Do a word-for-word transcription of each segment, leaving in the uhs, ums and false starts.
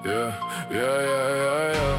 Yeah, yeah, yeah, yeah, yeah.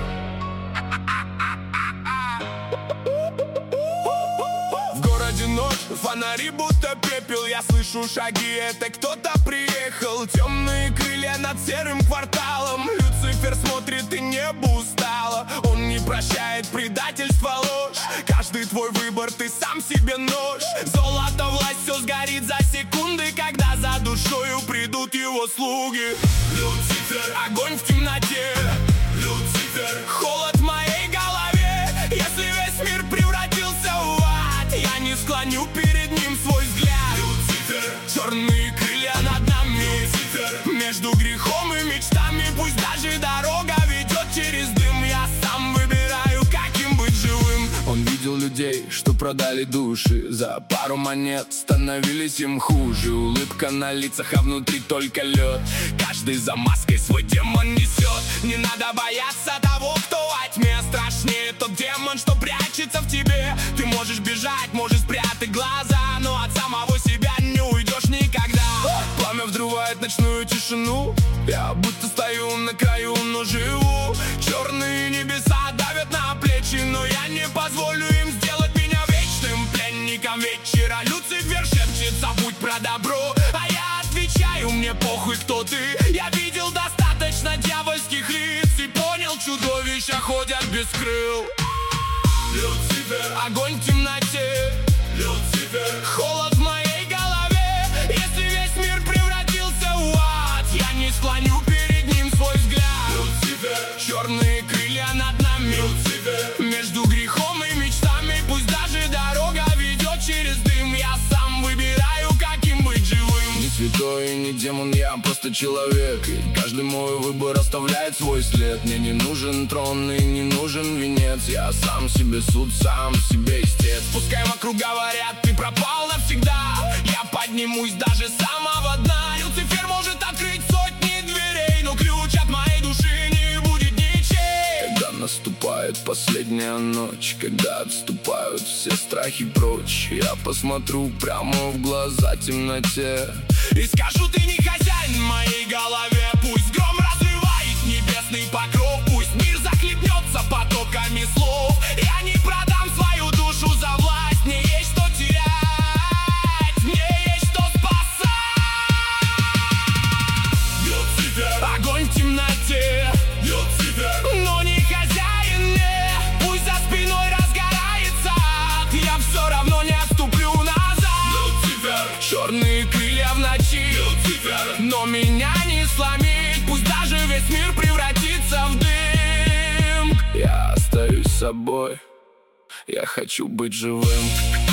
В городе ночь, фонари будто пепел. Я слышу шаги, это кто-то приехал. Темные крылья над серым кварталом. Люцифер смотрит и небо устало. Он не прощает предательство, ложь. Каждый твой выбор, ты сам себе нож. Золото, власть, все сгорит за секунды, когда за душою придут его слуги. Люцифер, огонь в темноте. Люцифер, холод в моей голове. Если весь мир превратился в ад, я не склоню перед ним свой взгляд. Люцифер, черные крылья над нами. Люцифер, между грехом и мечтами. Пусть даже дорога ведет через дым, я сам выбираю, каким быть живым. Он видел людей, что продали души. За пару монет становились им хуже. Улыбка на лицах, а внутри только лед. Каждый за маской свой демон несет. Не надо бояться того, кто во тьме. Страшнее тот демон, что прячется в тебе. Ты можешь бежать, можешь спрятать глаза, но от самого себя не уйдешь никогда. Пламя взрывает ночную тишину. Я будто стою на краю, но живу. Черные небеса давят на плечи, но я не позволю им сделать меня вечным пленником вечера. Люцифер шепчет: забудь про добро, а я отвечаю: мне похуй, кто ты. Я видел достаточно дьявольских лиц и понял, чудовища ходят без крыл. Люцифер, огонь в темноте. Люцифер, холод в моей голове. Если весь мир превратился в ад, я не склоню перед ним свой взгляд. Люцифер, черные крылья над нами. Люцифер, между грехом и мечтами. Пусть даже дорога ведет через дым, я сам выбираю, каким быть живым. Не святой и не демон, я просто человек. И каждый мой выбор оставляет свой след. Мне не нужен трон и не нужен венец. Я сам себе суд, сам себе истец. Пускай вокруг говорят: ты пропал навсегда, я поднимусь даже с самого дна. Люцифер может открыть сотни дверей, но ключ от моей души не будет ничей. Когда наступает последняя ночь, когда отступают все страхи прочь, я посмотрю прямо в глаза темноте и скажу: ты не хозяин в моей голове. Пусть гром разрывает небесный покров, пусть мир захлебнется потоками слов. Я не продам свою душу за власть. Мне есть что терять, мне есть что спасать. Люцифер, огонь в темноте. Люцифер, но не хозяин мне. Пусть за спиной разгорается ад, я все равно не отступлю назад. Люцифер, черные крылья в ночи. Люцифер, но меня не сломить. Пусть даже весь мир превратится в дым, я остаюсь собой, я хочу быть живым.